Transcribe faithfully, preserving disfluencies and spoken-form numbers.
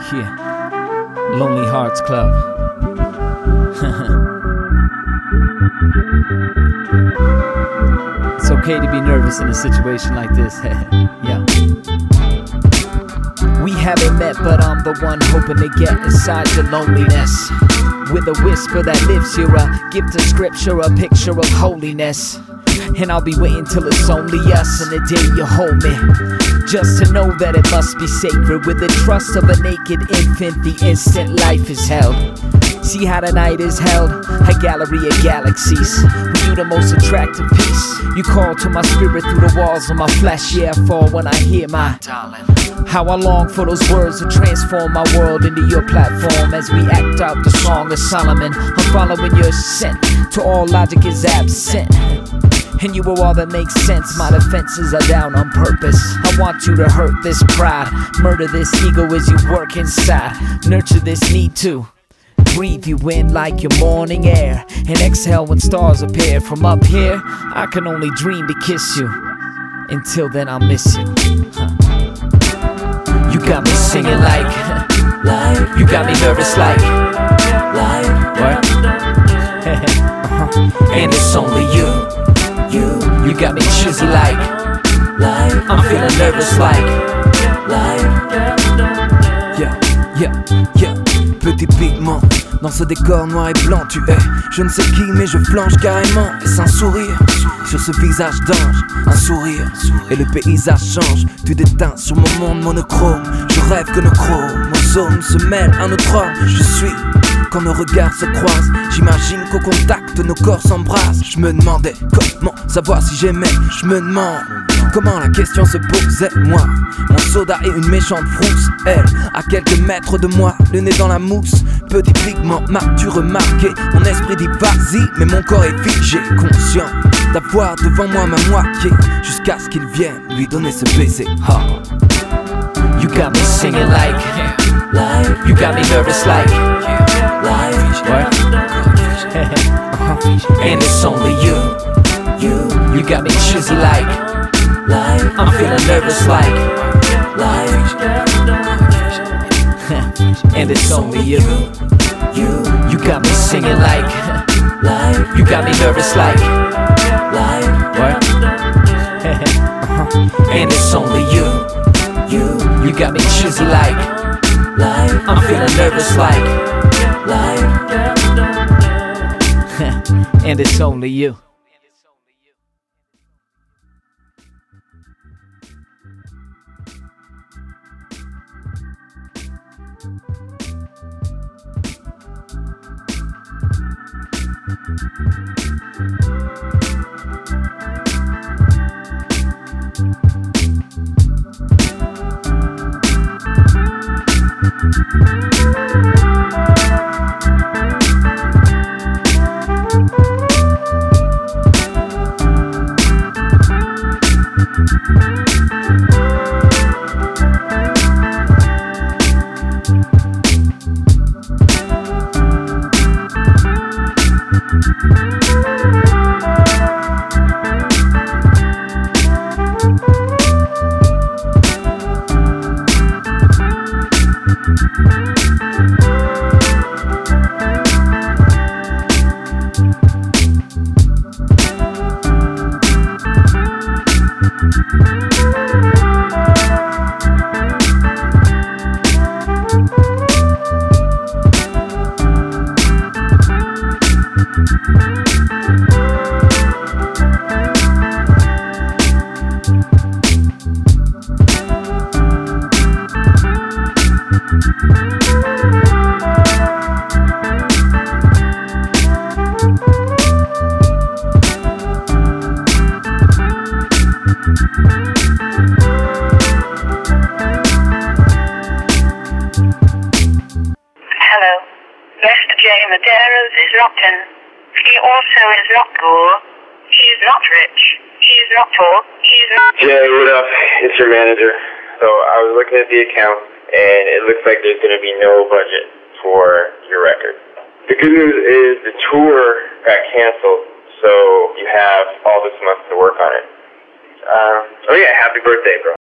Yeah, Lonely Hearts Club. It's okay to be nervous in a situation like this. Yeah. We haven't met, but I'm the one hoping to get inside your loneliness. With a whisper that lifts you, a gift of scripture, a picture of holiness. And I'll be waiting till it's only us and the day you hold me, just to know that it must be sacred. With the trust of a naked infant, the instant life is held. See how the night is held, a gallery of galaxies. With you the most attractive piece. You call to my spirit through the walls of my flesh. Yeah, I fall when I hear my darling. How I long for those words to transform my world into your platform. As we act out the song of Solomon, I'm following your scent to all logic is absent. And you are all that makes sense. My defenses are down on purpose. I want you to hurt this pride, murder this ego as you work inside. Nurture this need to breathe you in like your morning air, and exhale when stars appear. From up here, I can only dream to kiss you. Until then, I'll miss you. Huh. You got me singing like, like you got me nervous like, like what? uh-huh. And it's only you. You, you got me cheesy like, like I'm feeling nervous like, like yeah, yeah, yeah. Petit pigment dans ce décor noir et blanc. Tu es, je ne sais qui, mais je flanche carrément. Et sans sourire, sur ce visage d'ange, un sourire. Et le paysage change, tu déteins sur mon monde monochrome. Je rêve que nos chromosomes se mêlent à notre homme. Je suis, quand nos regards se croisent, j'imagine qu'au contact nos corps s'embrassent. Je me demandais comment savoir si j'aimais. Je me demande comment la question se posait. Moi, mon soda et une méchante frousse. Elle, à quelques mètres de moi, le nez dans la mousse. Petit pigment, m'as-tu remarqué? Mon esprit dit vas-y, mais mon corps est figé. Conscient d'avoir devant moi ma moitié, jusqu'à ce qu'il vienne lui donner ce baiser. Oh. You got me singing like, like you got me nervous like, like what? uh-huh. And it's only you. You, you got me cheesy like, like I'm feeling nervous like, like and it's only you. You, you got me singing like, like you got me nervous like, like what? uh-huh. And it's only you. You, you got me cheesy like, like I'm feeling nervous like, like and it's only you. Hello. Mister J. Medeiros is rotten. He also is not poor. He is not rich. He is not poor. He is not... Jay, what up? It's your manager. So I was looking at the account, and it looks like there's going to be no budget for your record. The good news is the tour got canceled, so you have all this month to work on it. Um, oh yeah, happy birthday, bro.